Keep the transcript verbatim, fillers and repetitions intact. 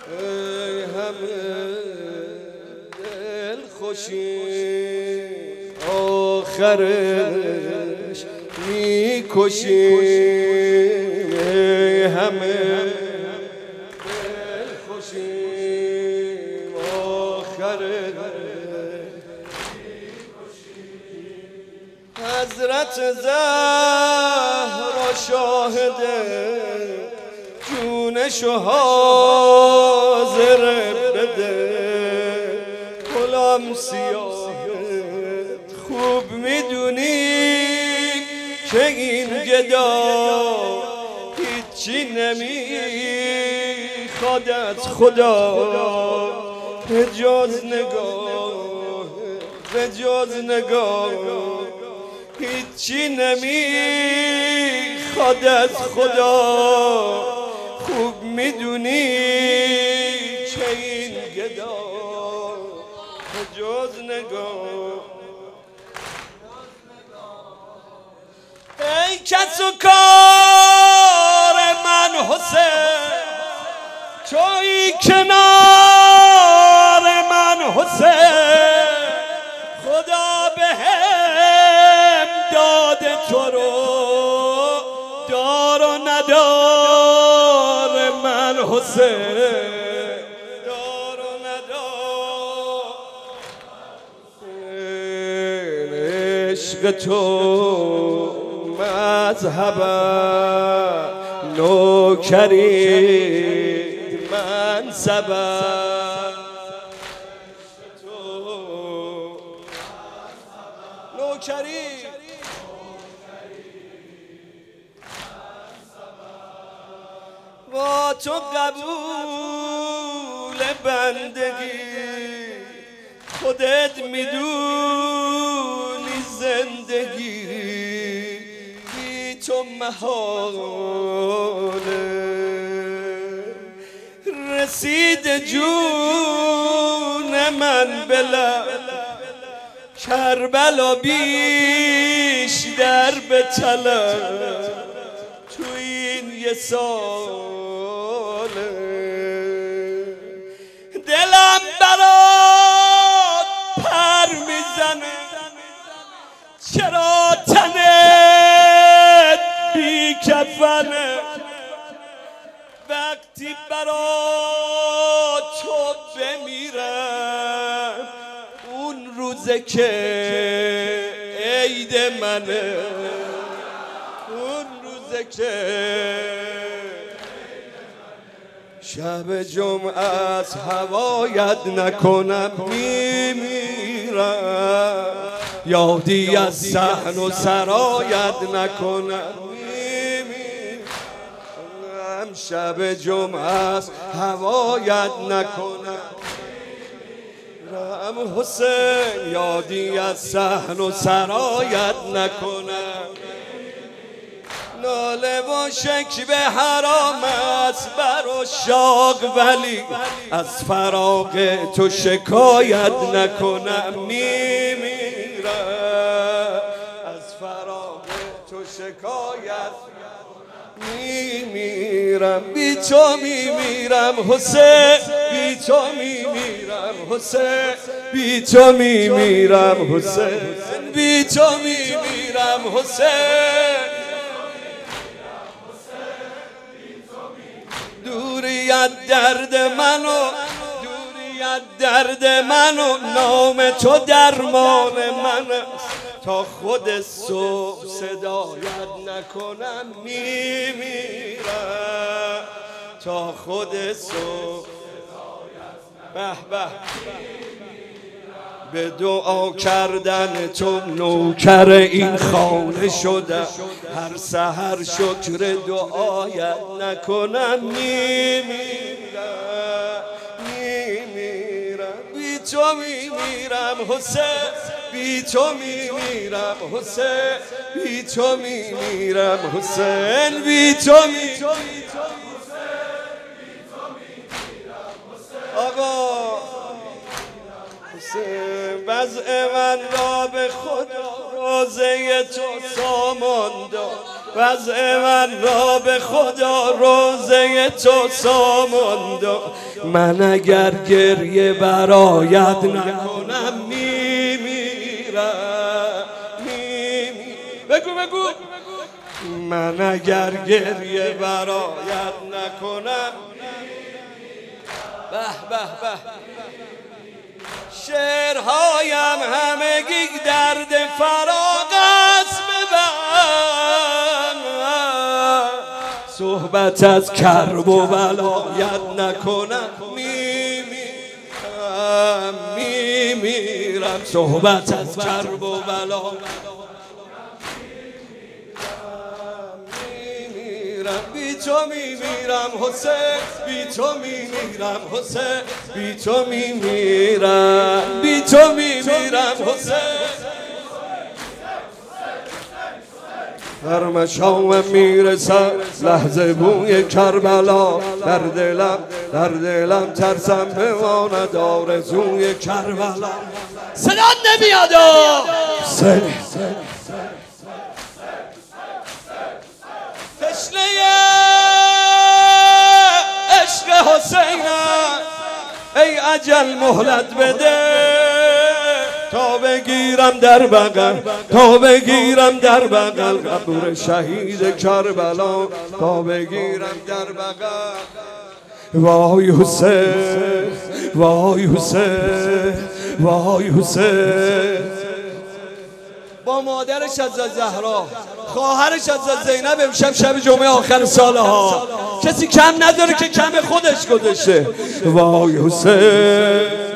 ای همه دل خوشی آخرش میکشی ای همه دل خوشی آخرش حضرت زهرا شاهده جونشو حاضر بده غلام سیاهت خوب میدونی که این گدا هیچی نمیخواد از خدا به جز نگاه به جز نگاه هیچی نمیخواد از خدا خوب میدونی که این گدا به جز نگاه ای کس و کار من حسین تویی کنار من حسین خدا بهم داده تو رو دار و ندار من حسین دار و ندار عشق تو مذهبم نوکری منصبم نوکری با تو قبول بندگی خودت میدونی زندگی بی تو محاله رسید جون من بلند کربلا بیشتر به طلب تو این یه ساله دلم برات پر میزنه چرا تنت بی کفنه وقتی برات تو بمیرم اون روزه که عید منه اون روزه که شب جمعه از هوایت نکنم میمیرم یادی از صحن و سرایت نکنم میمیرم شب جمعه از هوایت نکنم رم حسین یادی از صحن و سرایت نکنم ناله و شکوه حرام است بر عشاق ولی از فراق تو شکایت نکنم میمیرم از فراق تو شکایت میمیرم بی تو میمیرم حسین بی تو میمیرم حسین بی تو میمیرم حسین بی تو میمیرم حسین دوریت درد منو دوریت درد منو نام تو درمان من تا خود صبح صدایت نکنم میمیرم تا خود صبح به به به دعا کردن تو نوکر این خانه شدم هر سحر شکر دعایت نکنم میمیرم میمیرم بی تو میمیرم حسین بی تو میمیرم حسین بی تو میمیرم حسین بی تو میمیرم آقا وضع من را به خدا روزه تو سامان داد وضع من را به خدا روزه تو ساماند. من اگر گریه برایت نکنم میمیرم. بگو بگو من اگر گریه برایت نکنم. به به به شعرهایم همگی درد فراق است. ببن صحبت از کرب و بلایت نکنم میمیرم میمیرم. صحبت از کرب و بلایت بی تو میمیرم حسین، بی تو میمیرم حسین، بی تو میمیرم، بی تو میمیرم حسین. هر مشام میرسم لحظه بوی کربلا، در دلم در دلم ترسم بماند آرزوی کربلا. صدا نمیاد حسین تشنه عشق حسینم. ای اجل مهلت بده تا بگیرم در بغل، تا بگیرم در بغل قبر شهید کربلا، تا بگیرم در بغل. وای حسین وای حسین وای حسین. با مادرش از زهرا، خواهرش از زینب امشب شب جمعه آخر ساله ها. کسی کم نداره که کم خودش گذاشته. وای حسین